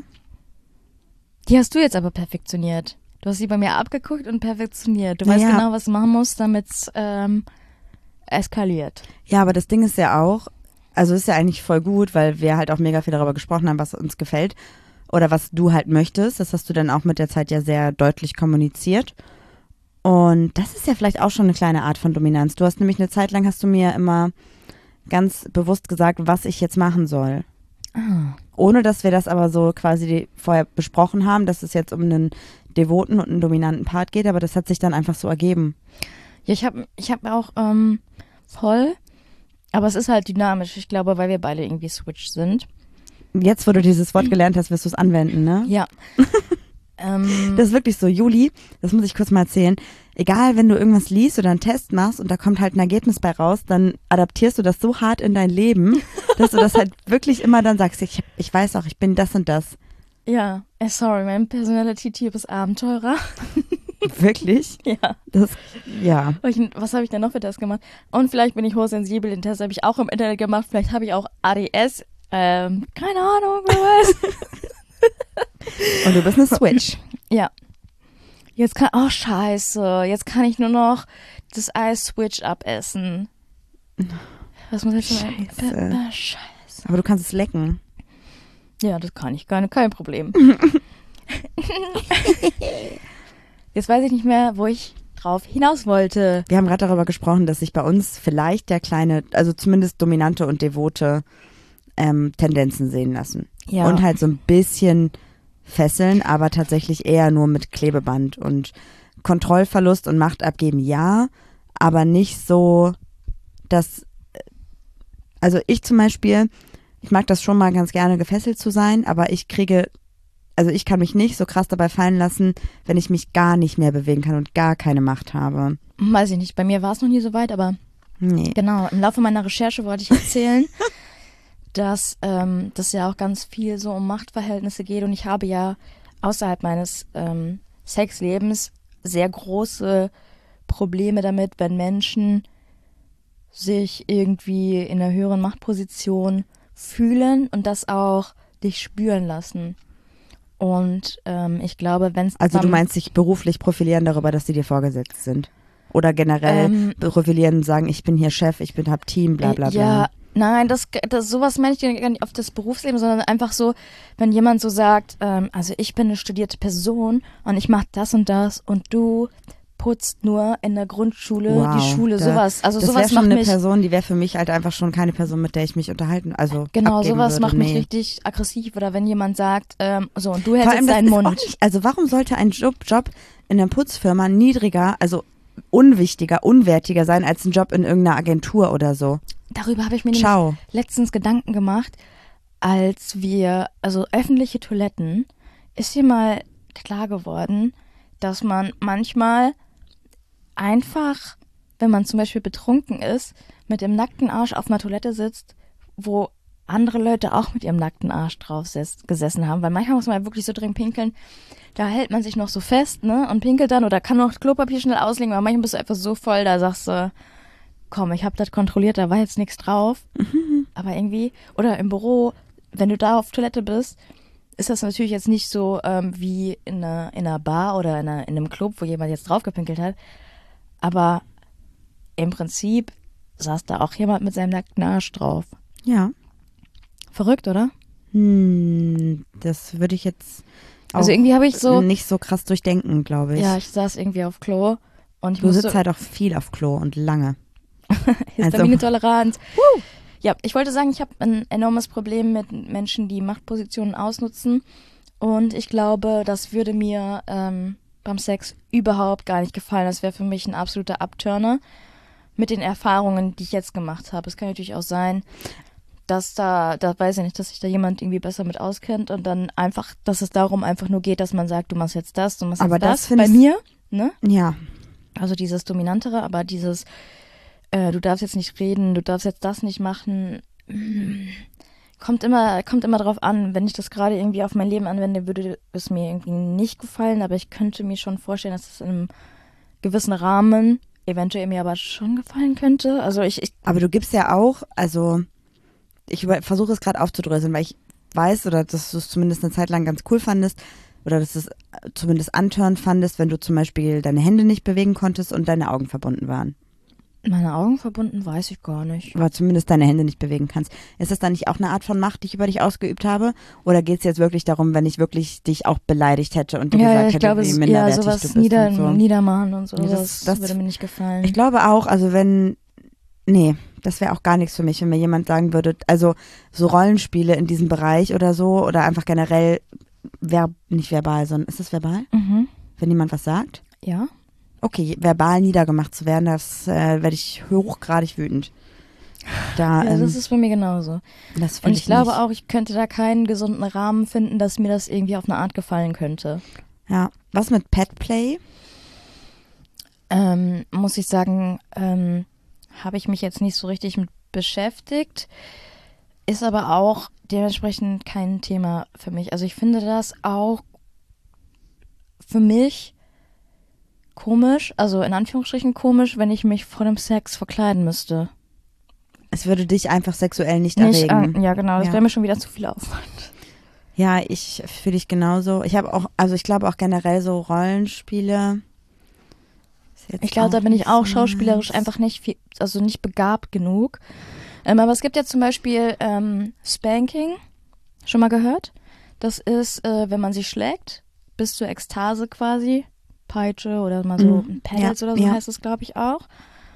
Die hast du jetzt aber perfektioniert. Du hast sie bei mir abgeguckt und perfektioniert. Du weißt Naja. genau, was du machen musst, damit es eskaliert. Ja, aber das Ding ist ja auch, also ist ja eigentlich voll gut, weil wir halt auch mega viel darüber gesprochen haben, was uns gefällt oder was du halt möchtest. Das hast du dann auch mit der Zeit ja sehr deutlich kommuniziert. Und das ist ja vielleicht auch schon eine kleine Art von Dominanz. Du hast nämlich eine Zeit lang, hast du mir immer ganz bewusst gesagt, was ich jetzt machen soll. Ah. Ohne, dass wir das aber so quasi vorher besprochen haben, dass es jetzt um einen devoten und einen dominanten Part geht, aber das hat sich dann einfach so ergeben. Ja, ich hab auch voll, aber es ist halt dynamisch. Ich glaube, weil wir beide irgendwie Switch sind. Jetzt, wo du dieses Wort gelernt hast, wirst du es anwenden, ne? Ja. Das ist wirklich so, Juli, das muss ich kurz mal erzählen. Egal, wenn du irgendwas liest oder einen Test machst und da kommt halt ein Ergebnis bei raus, dann adaptierst du das so hart in dein Leben, dass du das halt wirklich immer dann sagst, ich weiß auch, ich bin das und das. Ja, sorry, mein Personality-Typ ist Abenteurer. Wirklich? Ja. Ja. Was habe ich denn noch für Tests gemacht? Und vielleicht bin ich hochsensibel, den Test habe ich auch im Internet gemacht. Vielleicht habe ich auch ADS. Keine Ahnung, wer weiß. Und du bist eine Switch. Ja. Jetzt scheiße. Jetzt kann ich nur noch das Eis Switch abessen. Was muss ich denn? Scheiße. Scheiße. Aber du kannst es lecken. Ja, das kann ich. Kein Problem. Jetzt weiß ich nicht mehr, wo ich drauf hinaus wollte. Wir haben gerade darüber gesprochen, dass sich bei uns vielleicht der kleine, also zumindest dominante und devote Tendenzen sehen lassen. Ja. Und halt so ein bisschen fesseln, aber tatsächlich eher nur mit Klebeband und Kontrollverlust und Macht abgeben, ja, aber nicht so, dass, also ich zum Beispiel, ich mag das schon mal ganz gerne gefesselt zu sein, aber ich kann mich nicht so krass dabei fallen lassen, wenn ich mich gar nicht mehr bewegen kann und gar keine Macht habe. Weiß ich nicht. Bei mir war es noch nie so weit, aber Nee. genau. Im Laufe meiner Recherche wollte ich erzählen, dass das ja auch ganz viel so um Machtverhältnisse geht und ich habe ja außerhalb meines Sexlebens sehr große Probleme damit, wenn Menschen sich irgendwie in einer höheren Machtposition fühlen und das auch dich spüren lassen. Und ich glaube, wenn es Also du meinst sich beruflich profilieren darüber, dass sie dir vorgesetzt sind? Oder generell profilieren und sagen, ich bin hier Chef, hab Team, bla bla bla. Ja, nein, sowas meine ich gar nicht auf das Berufsleben, sondern einfach so, wenn jemand so sagt, also ich bin eine studierte Person und ich mache das und du putzt nur in der Grundschule die Schule, sowas. Also das sowas wäre schon macht eine Person, die wäre für mich halt einfach schon keine Person, mit der ich mich genau, abgeben sowas würde. macht mich richtig aggressiv. Oder wenn jemand sagt, so und du hältst jetzt deinen Mund. Nicht, also warum sollte ein Job in der Putzfirma niedriger, also unwichtiger, unwertiger sein als ein Job in irgendeiner Agentur oder so? Darüber habe ich mir nämlich letztens Gedanken gemacht, also öffentliche Toiletten, ist dir mal klar geworden, dass man manchmal einfach, wenn man zum Beispiel betrunken ist, mit dem nackten Arsch auf einer Toilette sitzt, wo andere Leute auch mit ihrem nackten Arsch drauf gesessen haben, weil manchmal muss man ja wirklich so dringend pinkeln, da hält man sich noch so fest, ne, und pinkelt dann oder kann noch Klopapier schnell auslegen, aber manchmal bist du einfach so voll, da sagst du, komm, ich habe das kontrolliert, da war jetzt nichts drauf, aber irgendwie, oder im Büro, wenn du da auf Toilette bist, ist das natürlich jetzt nicht so wie in einer Bar oder in einem Club, wo jemand jetzt draufgepinkelt hat, aber im Prinzip saß da auch jemand mit seinem nackten Arsch drauf. Ja. Verrückt, oder? Das würde ich jetzt auch also irgendwie habe ich so nicht so krass durchdenken, glaube ich. Ja, ich saß irgendwie auf Klo und du sitzt halt auch viel auf Klo und lange. Histamine-Toleranz. Ja, ich wollte sagen, ich habe ein enormes Problem mit Menschen, die Machtpositionen ausnutzen und ich glaube, das würde mir beim Sex überhaupt gar nicht gefallen. Das wäre für mich ein absoluter Abturner mit den Erfahrungen, die ich jetzt gemacht habe. Es kann natürlich auch sein, dass da weiß ich nicht, dass sich da jemand irgendwie besser mit auskennt und dann einfach, dass es darum einfach nur geht, dass man sagt, du machst jetzt das, du machst aber jetzt das. Bei mir, ne? Ja. Also dieses Dominantere, aber dieses, du darfst jetzt nicht reden, du darfst jetzt das nicht machen, kommt immer drauf an. Wenn ich das gerade irgendwie auf mein Leben anwende, würde es mir irgendwie nicht gefallen, aber ich könnte mir schon vorstellen, dass es in einem gewissen Rahmen eventuell mir aber schon gefallen könnte. Also aber du gibst ja auch, also ich versuche es gerade aufzudröseln, weil ich weiß, oder dass du es zumindest eine Zeit lang ganz cool fandest, oder dass du es zumindest antörend fandest, wenn du zum Beispiel deine Hände nicht bewegen konntest und deine Augen verbunden waren. Meine Augen verbunden, weiß ich gar nicht. Aber zumindest deine Hände nicht bewegen kannst. Ist das dann nicht auch eine Art von Macht, die ich über dich ausgeübt habe? Oder geht es jetzt wirklich darum, wenn ich wirklich dich auch beleidigt hätte und dir gesagt hätte, wie minderwertig du bist? Sowas niedermachen und so. Das würde mir nicht gefallen. Ich glaube auch, also das wäre auch gar nichts für mich, wenn mir jemand sagen würde, also so Rollenspiele in diesem Bereich oder so, oder einfach generell, nicht verbal, sondern, ist das verbal? Mhm. Wenn jemand was sagt? Ja. Okay, verbal niedergemacht zu werden, das werde ich hochgradig wütend. Das ist bei mir genauso. Und ich glaube auch, ich könnte da keinen gesunden Rahmen finden, dass mir das irgendwie auf eine Art gefallen könnte. Ja, was mit Petplay? Muss ich sagen, habe ich mich jetzt nicht so richtig mit beschäftigt, ist aber auch dementsprechend kein Thema für mich. Also ich finde das auch für mich komisch, also in Anführungsstrichen komisch, wenn ich mich vor dem Sex verkleiden müsste. Es würde dich einfach sexuell nicht erregen. Ja, genau, das wäre mir schon wieder zu viel Aufwand. Ja, ich fühle dich genauso. Ich glaube auch generell so Rollenspiele. Ich glaube, da bin ich auch schauspielerisch einfach nicht begabt genug. Aber es gibt ja zum Beispiel Spanking, schon mal gehört? Das ist, wenn man sich schlägt, bis zur Ekstase quasi, Peitsche oder mal so Pedals oder so heißt es, glaube ich, auch.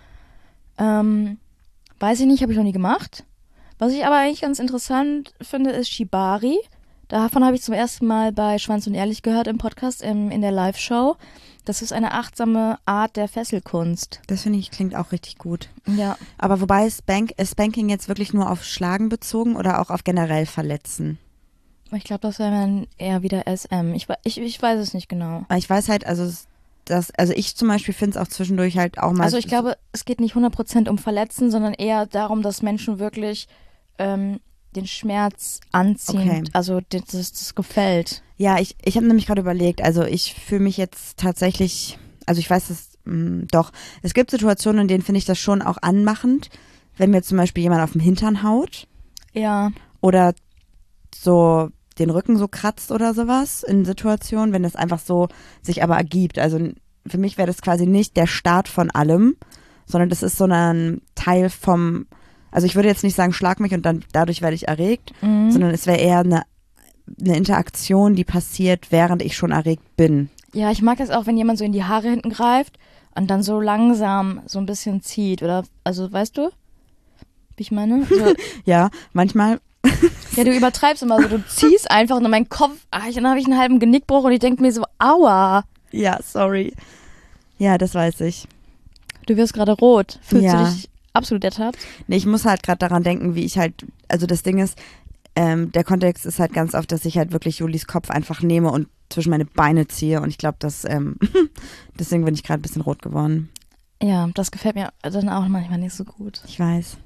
Weiß ich nicht, habe ich noch nie gemacht. Was ich aber eigentlich ganz interessant finde, ist Shibari. Davon habe ich zum ersten Mal bei Schwanz und Ehrlich gehört im Podcast, in der Live-Show. Das ist eine achtsame Art der Fesselkunst. Das finde ich, klingt auch richtig gut. Ja. Aber wobei ist Spanking jetzt wirklich nur auf Schlagen bezogen oder auch auf generell Verletzen? Ich glaube, das wäre dann eher wieder SM. Ich weiß es nicht genau. Ich weiß halt, also ich zum Beispiel finde es auch zwischendurch halt auch mal. Also ich glaube, es geht nicht 100% um Verletzen, sondern eher darum, dass Menschen wirklich den Schmerz anziehend, Okay. also das gefällt. Ja, ich habe nämlich gerade überlegt, also ich fühle mich jetzt tatsächlich, also ich weiß es doch, es gibt Situationen, in denen finde ich das schon auch anmachend, wenn mir zum Beispiel jemand auf den Hintern haut Ja, oder so den Rücken so kratzt oder sowas in Situationen, wenn das einfach so sich aber ergibt. Also für mich wäre das quasi nicht der Start von allem, sondern das ist so ein Teil vom, also ich würde jetzt nicht sagen, schlag mich und dann dadurch werde ich erregt, sondern es wäre eher eine Interaktion, die passiert, während ich schon erregt bin. ja, ich mag das auch, wenn jemand so in die Haare hinten greift und dann so langsam so ein bisschen zieht, oder, also weißt du, wie ich meine? So, Ja, manchmal, ja, du übertreibst immer so, du ziehst einfach und mein Kopf, dann habe ich einen halben Genickbruch und ich denke mir so, aua, ja, sorry. Ja, das weiß ich. du wirst gerade rot. Fühlst Ja. du dich absolut ertappt? Nee, ich muss halt gerade daran denken, wie ich halt, also das Ding ist, der Kontext ist halt ganz oft, dass ich halt wirklich Julis Kopf einfach nehme und zwischen meine Beine ziehe und ich glaube, dass deswegen bin ich gerade ein bisschen rot geworden. Ja, das gefällt mir dann auch manchmal nicht so gut. Ich weiß.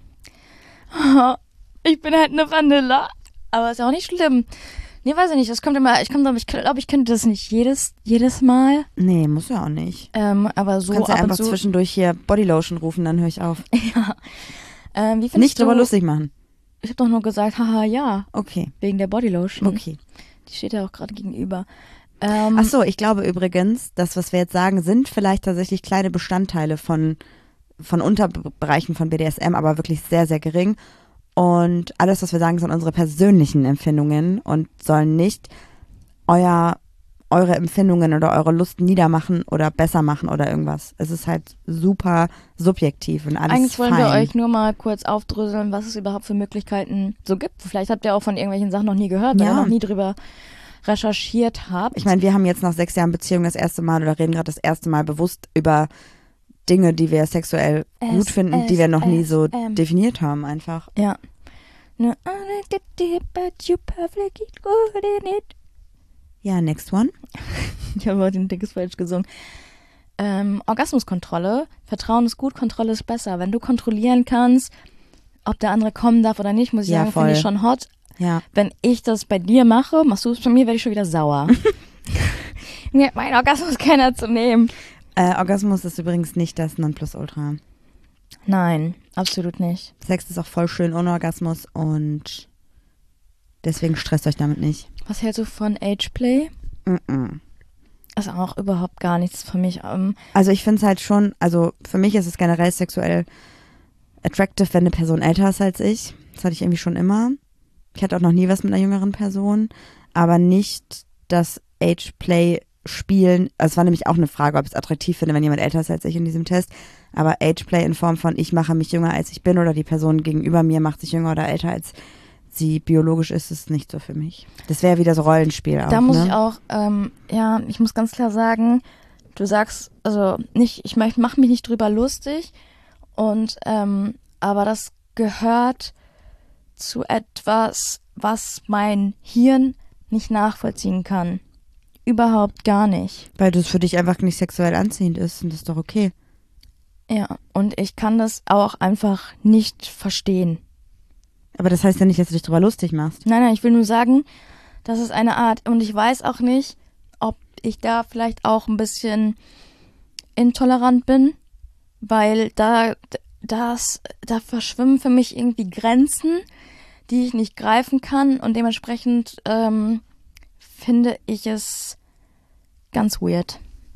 Ich bin halt eine Vanilla, aber ist ja auch nicht schlimm. Nee, weiß ich nicht, das kommt immer, ich glaube, ich könnte das nicht jedes Mal, Nee, muss ja auch nicht. aber Du so kannst ja ab und einfach zu. zwischendurch hier Bodylotion rufen, dann höre ich auf. Wie findest Nicht drüber du, lustig machen. Ich habe doch nur gesagt, haha, ja, Okay, wegen der Bodylotion. okay. Die steht ja auch gerade gegenüber. Ach so, ich glaube übrigens, das, was wir jetzt sagen, sind vielleicht tatsächlich kleine Bestandteile von Unterbereichen von BDSM, aber wirklich sehr, sehr gering. Und alles, was wir sagen, sind unsere persönlichen Empfindungen und sollen nicht eure Empfindungen oder eure Lust niedermachen oder besser machen oder irgendwas. Es ist halt super subjektiv und alles Eigentlich wollen fein. wir euch nur mal kurz aufdröseln, was es überhaupt für Möglichkeiten so gibt. Vielleicht habt ihr auch von irgendwelchen Sachen noch nie gehört, weil Ja. ihr noch nie drüber recherchiert habt. Ich meine, wir haben jetzt nach 6 Jahren Beziehung das erste Mal oder reden gerade das erste Mal bewusst über Dinge, die wir sexuell gut finden, die wir noch nie so definiert haben einfach. Ja. No, I get it, but you perfectly good in it. Ja, next one. Ich habe heute den Dickes falsch gesungen. Orgasmuskontrolle. Vertrauen ist gut, Kontrolle ist besser. Wenn du kontrollieren kannst, ob der andere kommen darf oder nicht, muss ich Ja, sagen, finde ich voll. schon hot. Ja. Wenn ich das bei dir mache, machst du es bei mir, werde ich schon wieder sauer. Mir hat mein Orgasmus keiner zu nehmen. Orgasmus ist übrigens nicht das Nonplusultra. Nein, absolut nicht. Sex ist auch voll schön ohne Orgasmus und deswegen stresst euch damit nicht. Was hältst du von Ageplay? Ist auch überhaupt gar nichts für mich. Also ich finde es halt schon, also für mich ist es generell sexuell attractive, wenn eine Person älter ist als ich. Das hatte ich irgendwie schon immer. Ich hatte auch noch nie was mit einer jüngeren Person, aber nicht das Ageplay spielen. Also es war nämlich auch eine Frage, ob ich es attraktiv finde, wenn jemand älter ist als ich in diesem Test. Aber Ageplay in Form von ich mache mich jünger als ich bin oder die Person gegenüber mir macht sich jünger oder älter als sie biologisch ist nicht so für mich. Das wäre wieder so Rollenspiel auch. Da muss ne? ich auch, ich muss ganz klar sagen, du sagst, also nicht, ich mach mich nicht drüber lustig und, aber das gehört zu etwas, was mein Hirn nicht nachvollziehen kann. Überhaupt gar nicht. Weil das für dich einfach nicht sexuell anziehend ist und das ist doch okay. Ja, und ich kann das auch einfach nicht verstehen. Aber das heißt ja nicht, dass du dich drüber lustig machst. Nein, ich will nur sagen, das ist eine Art. Und ich weiß auch nicht, ob ich da vielleicht auch ein bisschen intolerant bin, weil da verschwimmen für mich irgendwie Grenzen, die ich nicht greifen kann. Und dementsprechend finde ich es ganz weird.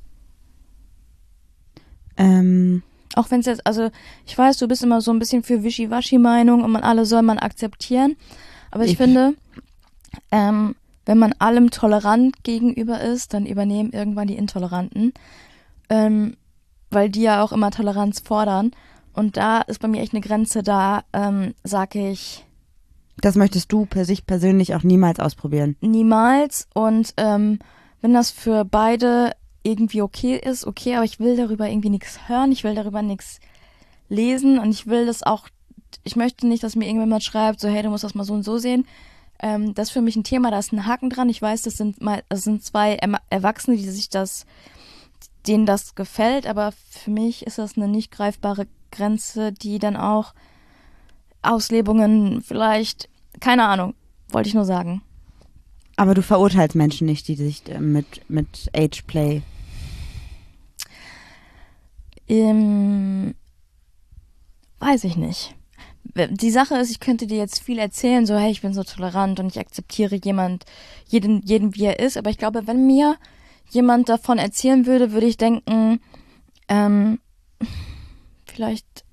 Auch wenn es jetzt, also ich weiß, du bist immer so ein bisschen für Wischiwaschi-Meinung und alle soll man akzeptieren. Aber ich finde, wenn man allem tolerant gegenüber ist, dann übernehmen irgendwann die Intoleranten. Weil die ja auch immer Toleranz fordern. Und da ist bei mir echt eine Grenze, da sage ich Das möchtest du sich persönlich auch niemals ausprobieren. niemals. Und wenn das für beide irgendwie okay ist, okay, aber ich will darüber irgendwie nichts hören, ich will darüber nichts lesen und ich will das auch, ich möchte nicht, dass mir irgendjemand schreibt, so hey, du musst das mal so und so sehen. Das ist für mich ein Thema, da ist ein Haken dran. Ich weiß, das sind zwei Erwachsene, denen das gefällt, aber für mich ist das eine nicht greifbare Grenze, die dann auch Auslebungen vielleicht keine Ahnung, wollte ich nur sagen. Aber du verurteilst Menschen nicht, die sich mit Ageplay. Weiß ich nicht. Die Sache ist, ich könnte dir jetzt viel erzählen, so hey, ich bin so tolerant und ich akzeptiere jeden wie er ist, aber ich glaube, wenn mir jemand davon erzählen würde, würde ich denken, vielleicht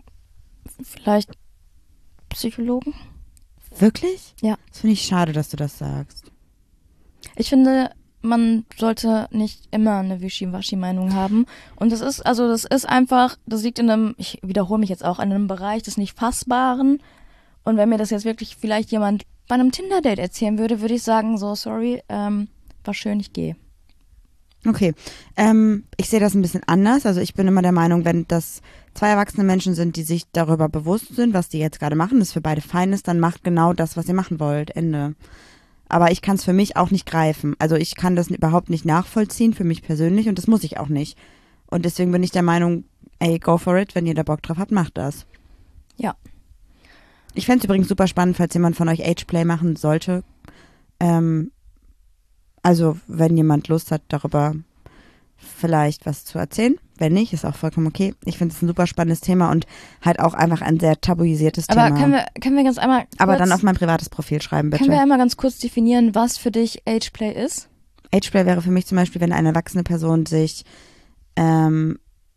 Psychologen? Wirklich? Ja. Das finde ich schade, dass du das sagst. Ich finde, man sollte nicht immer eine Wischiwaschi-Meinung haben. Und das ist einfach, das liegt ich wiederhole mich jetzt auch, in einem Bereich des Nicht-Fassbaren. Und wenn mir das jetzt wirklich vielleicht jemand bei einem Tinder-Date erzählen würde, würde ich sagen, so, sorry, war schön, ich gehe. Okay, ich sehe das ein bisschen anders. Also ich bin immer der Meinung, wenn das 2 erwachsene Menschen sind, die sich darüber bewusst sind, was die jetzt gerade machen, das für beide fein ist, dann macht genau das, was ihr machen wollt. Ende. Aber ich kann es für mich auch nicht greifen. Also ich kann das überhaupt nicht nachvollziehen für mich persönlich und das muss ich auch nicht. Und deswegen bin ich der Meinung, ey, go for it, wenn ihr da Bock drauf habt, macht das. Ja. Ich fände es übrigens super spannend, falls jemand von euch Ageplay machen sollte. Also wenn jemand Lust hat, darüber vielleicht was zu erzählen. Wenn nicht, ist auch vollkommen okay. Ich finde es ein super spannendes Thema und halt auch einfach ein sehr tabuisiertes Thema. Aber können wir ganz einmal kurz, aber dann auf mein privates Profil schreiben, bitte. Können wir einmal ganz kurz definieren, was für dich Ageplay ist? Ageplay wäre für mich zum Beispiel, wenn eine erwachsene Person sich, also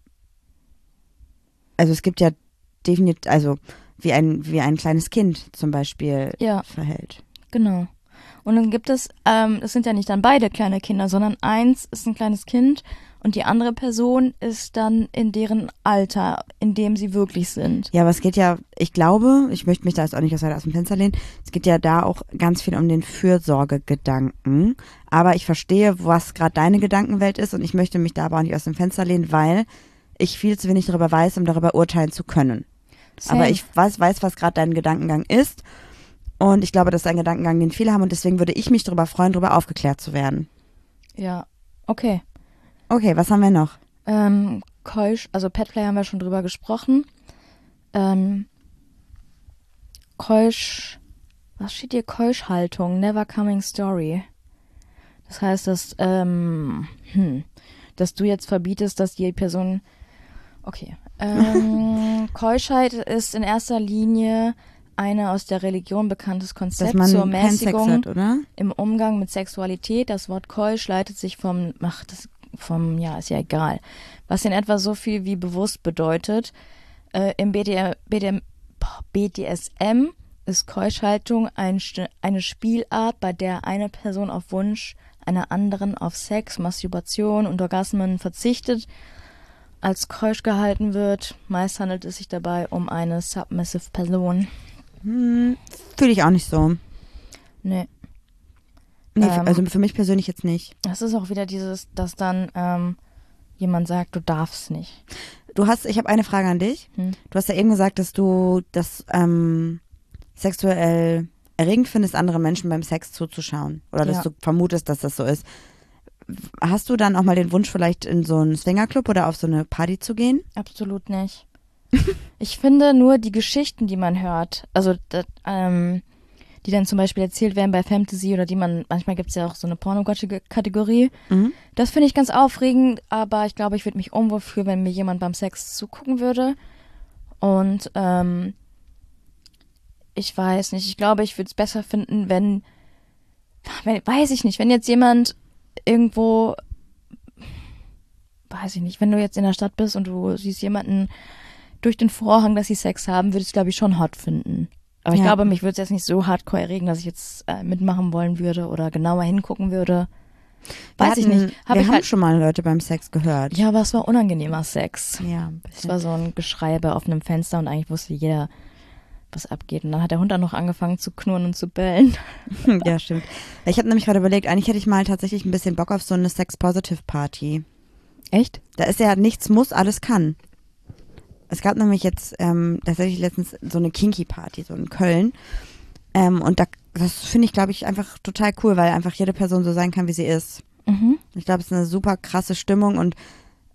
es gibt ja definitiv, also wie ein kleines Kind zum Beispiel verhält. Genau. Und dann gibt es sind ja nicht dann beide kleine Kinder, sondern eins ist ein kleines Kind und die andere Person ist dann in deren Alter, in dem sie wirklich sind. Ja, aber es geht ja, ich glaube, ich möchte mich da jetzt auch nicht aus dem Fenster lehnen, es geht ja da auch ganz viel um den Fürsorgegedanken. Aber ich verstehe, was gerade deine Gedankenwelt ist und ich möchte mich da aber auch nicht aus dem Fenster lehnen, weil ich viel zu wenig darüber weiß, um darüber urteilen zu können. Same. Aber ich weiß, was gerade dein Gedankengang ist. Und ich glaube, das ist ein Gedankengang, den viele haben und deswegen würde ich mich darüber freuen, darüber aufgeklärt zu werden. Ja, okay. Okay, was haben wir noch? Keusch, also Petplay haben wir schon drüber gesprochen. Keusch, was steht hier? Keuschhaltung, never coming story. Das heißt, dass du jetzt verbietest, dass die Person, okay. Keuschheit ist in erster Linie eine aus der Religion bekanntes Konzept zur Mäßigung hat, oder? Im Umgang mit Sexualität. Das Wort Keusch leitet sich ist ja egal, was in etwa so viel wie bewusst bedeutet. Im BDSM ist Keuschhaltung eine Spielart, bei der eine Person auf Wunsch einer anderen auf Sex, Masturbation und Orgasmen verzichtet, als keusch gehalten wird. Meist handelt es sich dabei um eine submissive Person. Fühle ich auch nicht so. Nee. Also für mich persönlich jetzt nicht. Das ist auch wieder dieses, dass dann jemand sagt, du darfst nicht. Ich habe eine Frage an dich. Du hast ja eben gesagt, dass du das sexuell erregend findest, anderen Menschen beim Sex zuzuschauen. Oder dass du vermutest, dass das so ist. Hast du dann auch mal den Wunsch, vielleicht in so einen Swingerclub oder auf so eine Party zu gehen? Absolut nicht. Ich finde nur die Geschichten, die man hört, also die dann zum Beispiel erzählt werden bei Fantasy oder manchmal gibt es ja auch so eine Porno-Kategorie. Das finde ich ganz aufregend, aber ich glaube, ich würde mich unwohl fühlen, wenn mir jemand beim Sex zugucken würde. Und ich weiß nicht, ich glaube, ich würde es besser finden, wenn jetzt jemand irgendwo, weiß ich nicht, wenn du jetzt in der Stadt bist und du siehst jemanden durch den Vorhang, dass sie Sex haben, würde ich es, glaube ich, schon hot finden. Aber ich glaube, mich würde es jetzt nicht so hardcore erregen, dass ich jetzt mitmachen wollen würde oder genauer hingucken würde. Weiß ich nicht. Wir haben schon mal Leute beim Sex gehört. Ja, aber es war unangenehmer Sex. Ja. Es war so ein Geschrei bei offenem Fenster und eigentlich wusste jeder, was abgeht. Und dann hat der Hund auch noch angefangen zu knurren und zu bellen. Ja, stimmt. Ich habe nämlich gerade überlegt, eigentlich hätte ich mal tatsächlich ein bisschen Bock auf so eine Sex-Positive-Party. Echt? Da ist ja nichts muss, alles kann. Es gab nämlich jetzt tatsächlich letztens so eine Kinky-Party, so in Köln. Und das finde ich, glaube ich, einfach total cool, weil einfach jede Person so sein kann, wie sie ist. Ich glaube, es ist eine super krasse Stimmung und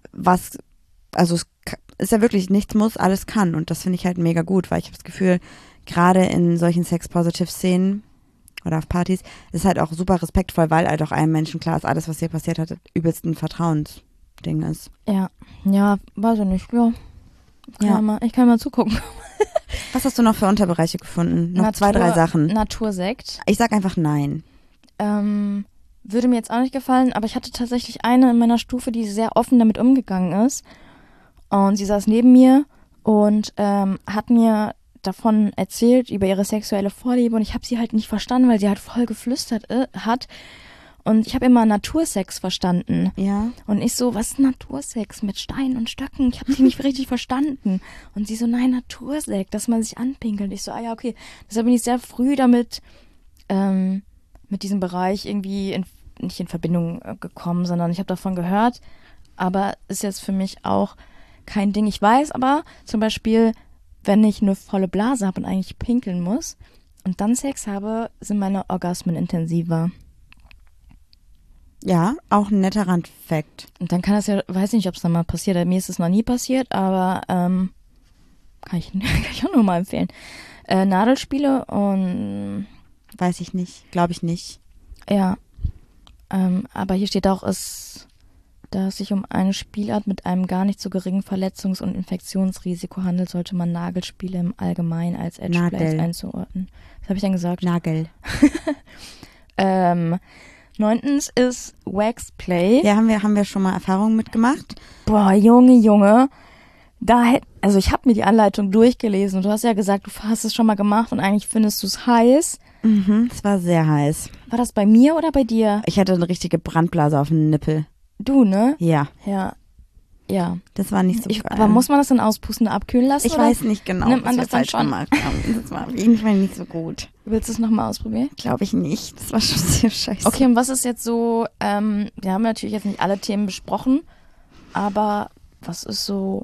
es ist ja wirklich nichts muss, alles kann. Und das finde ich halt mega gut, weil ich habe das Gefühl, gerade in solchen Sex-Positive-Szenen oder auf Partys, ist halt auch super respektvoll, weil halt auch einem Menschen klar ist, alles, was hier passiert hat, übelst ein Vertrauensding ist. Ja, weiß ich nicht. Ja. Ja. Ich kann mal zugucken. Was hast du noch für Unterbereiche gefunden? Noch 2, 3 Sachen. Natursekt. Ich sag einfach nein. Würde mir jetzt auch nicht gefallen, aber ich hatte tatsächlich eine in meiner Stufe, die sehr offen damit umgegangen ist. Und sie saß neben mir und hat mir davon erzählt, über ihre sexuelle Vorliebe. Und ich habe sie halt nicht verstanden, weil sie halt voll geflüstert hat. Und ich habe immer Natursex verstanden. Ja. Und ich so, was ist Natursex mit Steinen und Stöcken? Ich habe sie nicht richtig verstanden. Und sie so, nein, Natursex, dass man sich anpinkelt. Ich so, ja, okay. Deshalb bin ich sehr früh damit, mit diesem Bereich irgendwie nicht in Verbindung gekommen, sondern ich habe davon gehört. Aber ist jetzt für mich auch kein Ding. Ich weiß aber zum Beispiel, wenn ich eine volle Blase habe und eigentlich pinkeln muss und dann Sex habe, sind meine Orgasmen intensiver. Ja, auch ein netter Randfact. Und dann kann das ja, weiß nicht, ob es dann mal passiert. Mir ist es noch nie passiert, aber kann ich auch nur mal empfehlen. Nadelspiele und Weiß ich nicht, glaube ich nicht. ja, aber hier steht auch, da es sich um eine Spielart mit einem gar nicht so geringen Verletzungs- und Infektionsrisiko handelt, sollte man Nagelspiele im Allgemeinen als Edgeplays einzuordnen. Was habe ich denn gesagt? Nagel. 9. ist Waxplay. Ja, haben wir schon mal Erfahrungen mitgemacht. Boah, Junge. Also ich habe mir die Anleitung durchgelesen und du hast ja gesagt, du hast es schon mal gemacht und eigentlich findest du es heiß. Es war sehr heiß. War das bei mir oder bei dir? Ich hatte eine richtige Brandblase auf dem Nippel. Du, ne? Ja. Ja. Das war nicht so geil. Aber muss man das dann auspusten und abkühlen lassen? Ich weiß nicht genau, Nimmt man was wir das dann falsch schon? gemacht haben. Das war auf jeden Fall nicht so gut. Willst du es nochmal ausprobieren? Glaube ich nicht. Das war schon sehr scheiße. Okay, und was ist jetzt so, wir haben natürlich jetzt nicht alle Themen besprochen, aber was ist so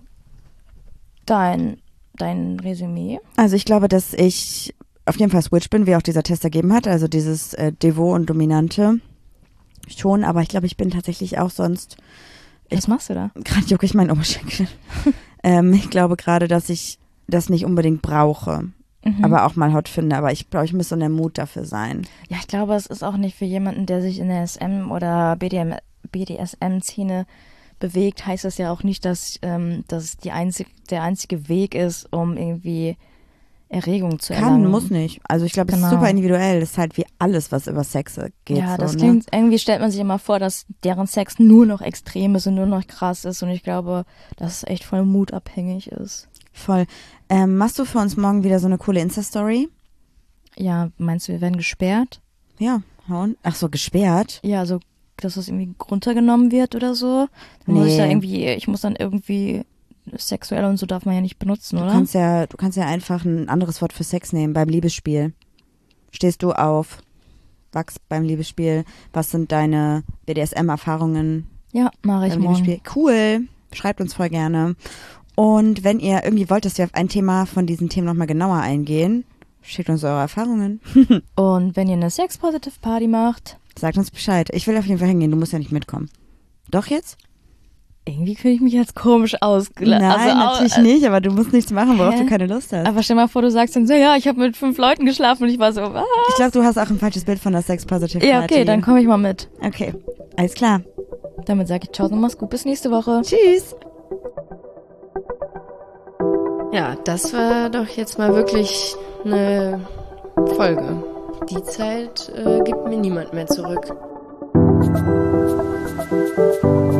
dein Resümee? Also ich glaube, dass ich auf jeden Fall Switch bin, wie auch dieser Test ergeben hat. Also dieses Devot und Dominante schon. Aber ich glaube, ich bin tatsächlich auch sonst... Was machst du da? Gerade jucke ich meinen Oberschenkel. Ich glaube gerade, dass ich das nicht unbedingt brauche. Aber auch mal hot finde. Aber ich glaube, ich muss so in der Mut dafür sein. Ja, ich glaube, es ist auch nicht für jemanden, der sich in der SM- oder BDSM-Szene bewegt, heißt das ja auch nicht, dass es der einzige Weg ist, um irgendwie Erregung zu erlangen. Muss nicht. Also ich glaube, es ist super individuell. Das ist halt wie alles, was über Sex geht. Ja, so, das ne? klingt, irgendwie stellt man sich immer vor, dass deren Sex nur noch extrem ist und nur noch krass ist. Und ich glaube, dass es echt voll mutabhängig ist. Voll. Machst du für uns morgen wieder so eine coole Insta-Story? Ja, meinst du, wir werden gesperrt? Ja. Ach so, gesperrt? Ja, also, dass das irgendwie runtergenommen wird oder so. Dann muss ich muss dann irgendwie sexuell und so darf man ja nicht benutzen, oder? Du kannst ja einfach ein anderes Wort für Sex nehmen, beim Liebesspiel. Stehst du auf Wachs beim Liebesspiel? Was sind deine BDSM-Erfahrungen? Ja, mache ich beim morgen. Liebesspiel? Cool, schreibt uns voll gerne. Und wenn ihr irgendwie wollt, dass wir auf ein Thema von diesen Themen nochmal genauer eingehen, schickt uns eure Erfahrungen. Und wenn ihr eine Sex-Positive-Party macht, sagt uns Bescheid. Ich will auf jeden Fall hingehen, du musst ja nicht mitkommen. Doch jetzt? Irgendwie fühle ich mich jetzt komisch ausgelassen. Nein, natürlich nicht, aber du musst nichts machen, worauf du keine Lust hast. Aber stell mal vor, du sagst dann so, ja, ich habe mit 5 Leuten geschlafen und ich war so, was? Ich glaube, du hast auch ein falsches Bild von der Sex-Positive Party. Ja, okay, dann komme ich mal mit. Okay, alles klar. Damit sage ich ciao und mach's gut, bis nächste Woche. Tschüss. Ja, das war doch jetzt mal wirklich eine Folge. Die Zeit gibt mir niemand mehr zurück.